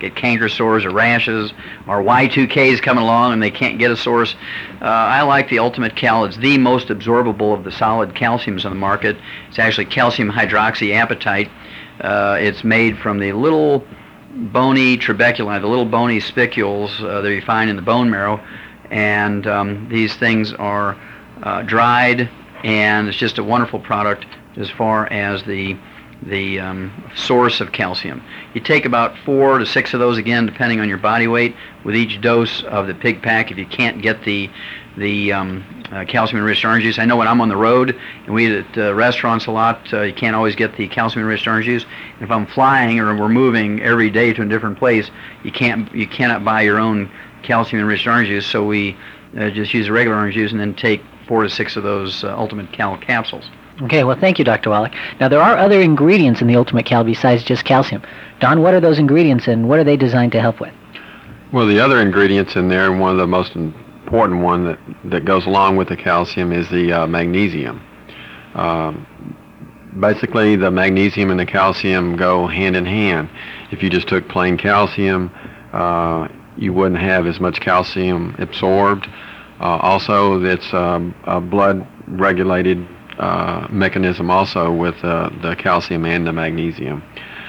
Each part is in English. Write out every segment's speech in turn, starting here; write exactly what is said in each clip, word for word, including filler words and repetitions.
get canker sores or rashes, or Y two K is coming along and they can't get a source. Uh, I like the Ultimate Cal. It's the most absorbable of the solid calciums on the market. It's actually calcium hydroxyapatite. Uh, it's made from the little bony trabeculi, the little bony spicules uh, that you find in the bone marrow, and um, these things are uh, dried, and it's just a wonderful product as far as the the um, source of calcium. You take about four to six of those, again, depending on your body weight, with each dose of the pig pack. If you can't get the the um, uh, calcium-enriched orange juice, I know when I'm on the road and we eat at uh, restaurants a lot, uh, you can't always get the calcium-enriched orange juice. If I'm flying or we're moving every day to a different place, you can't you cannot buy your own calcium-enriched orange juice. So we uh, just use a regular orange juice and then take four to six of those uh, Ultimate Cal capsules. Okay, well, thank you, Doctor Wallach. Now, there are other ingredients in the Ultimate Cal besides just calcium. Don, what are those ingredients, and what are they designed to help with? Well, the other ingredients in there, and one of the most important one that, that goes along with the calcium is the uh, magnesium. Um, basically, the magnesium and the calcium go hand in hand. If you just took plain calcium, uh, you wouldn't have as much calcium absorbed. Uh, also, it's um, a blood-regulated Uh, mechanism also with uh, the calcium and the magnesium.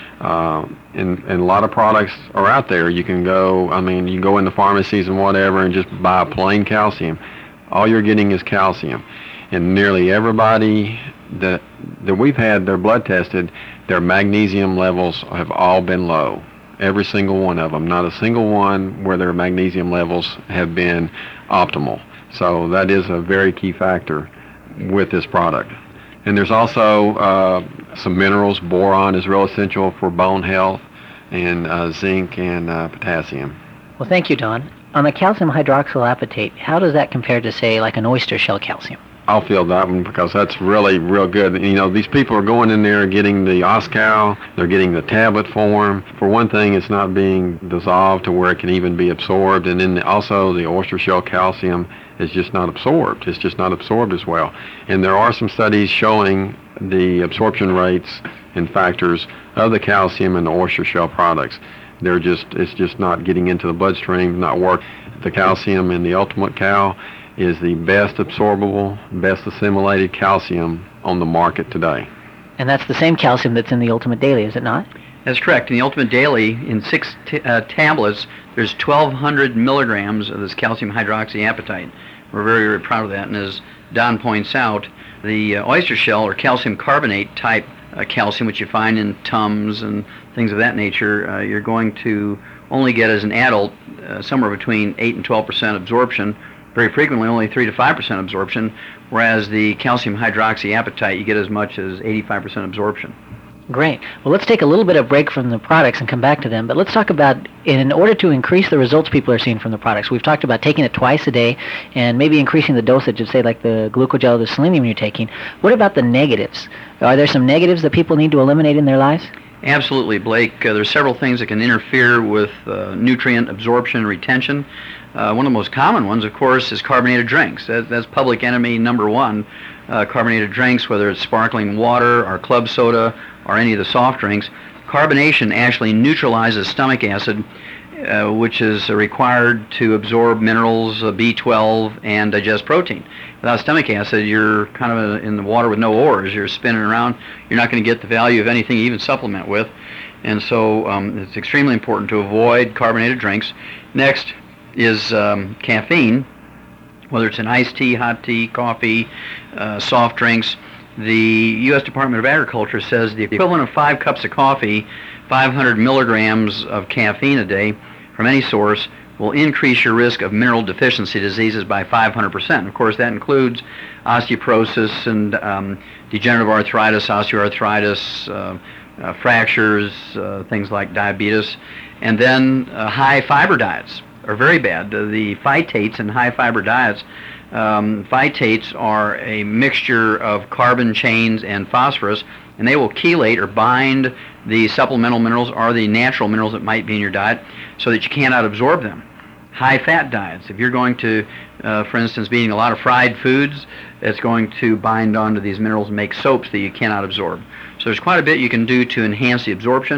Uh, and, and a lot of products are out there. You can go, I mean, you go into pharmacies and whatever and just buy plain calcium. All you're getting is calcium. And nearly everybody that, that we've had their blood tested, their magnesium levels have all been low. Every single one of them. Not a single one where their magnesium levels have been optimal. So that is a very key factor with this product. And there's also uh, some minerals. Boron is real essential for bone health, and uh, zinc and uh, potassium. Well, thank you, Don. On the calcium hydroxyapatite, how does that compare to, say, like an oyster shell calcium? I'll feel that one because that's really real good. You know, these people are going in there getting the Oscal, they're getting the tablet form. For one thing, it's not being dissolved to where it can even be absorbed, and then also the oyster shell calcium is just not absorbed. It's just not absorbed as well. And there are some studies showing the absorption rates and factors of the calcium in the oyster shell products. They're just, it's just not getting into the bloodstream, not work. The calcium in the Ultimate Cal is the best absorbable, best assimilated calcium on the market today. And that's the same calcium that's in the Ultimate Daily, is it not? That's correct. In the Ultimate Daily, in six t uh, tablets, there's twelve hundred milligrams of this calcium hydroxyapatite. We're very, very proud of that. And as Don points out, the uh, oyster shell or calcium carbonate type uh, calcium, which you find in Tums and things of that nature, uh, you're going to only get as an adult uh, somewhere between eight and twelve percent absorption. Very frequently, only three to five percent absorption, whereas the calcium hydroxyapatite, you get as much as eighty-five percent absorption. Great. Well, let's take a little bit of break from the products and come back to them. But let's talk about, in order to increase the results people are seeing from the products, we've talked about taking it twice a day and maybe increasing the dosage of, say, like the glucogel or the selenium you're taking. What about the negatives? Are there some negatives that people need to eliminate in their lives? Absolutely, Blake. Uh, there's several things that can interfere with uh, nutrient absorption and retention. Uh, one of the most common ones, of course, is carbonated drinks. That, that's public enemy number one. Uh, carbonated drinks, whether it's sparkling water or club soda or any of the soft drinks. Carbonation actually neutralizes stomach acid, uh, which is uh, required to absorb minerals, uh, B twelve, and digest protein. Without stomach acid, you're kind of a, in the water with no oars. You're spinning around. You're not going to get the value of anything you even supplement with. And so um, it's extremely important to avoid carbonated drinks. Next is um, caffeine, whether it's in iced tea, hot tea, coffee, uh, soft drinks. The U S Department of Agriculture says the equivalent of five cups of coffee, five hundred milligrams of caffeine a day from any source, will increase your risk of mineral deficiency diseases by five hundred percent. Of course, that includes osteoporosis and um, degenerative arthritis, osteoarthritis, uh, uh, fractures, uh, things like diabetes, and then uh, high fiber diets are very bad. Uh, the phytates in high fiber diets, um, phytates are a mixture of carbon chains and phosphorus, and they will chelate or bind the supplemental minerals or the natural minerals that might be in your diet so that you cannot absorb them. High fat diets, if you're going to, uh, for instance, be eating a lot of fried foods, it's going to bind onto these minerals and make soaps that you cannot absorb. So there's quite a bit you can do to enhance the absorption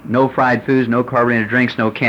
no fried foods, no carbonated drinks, no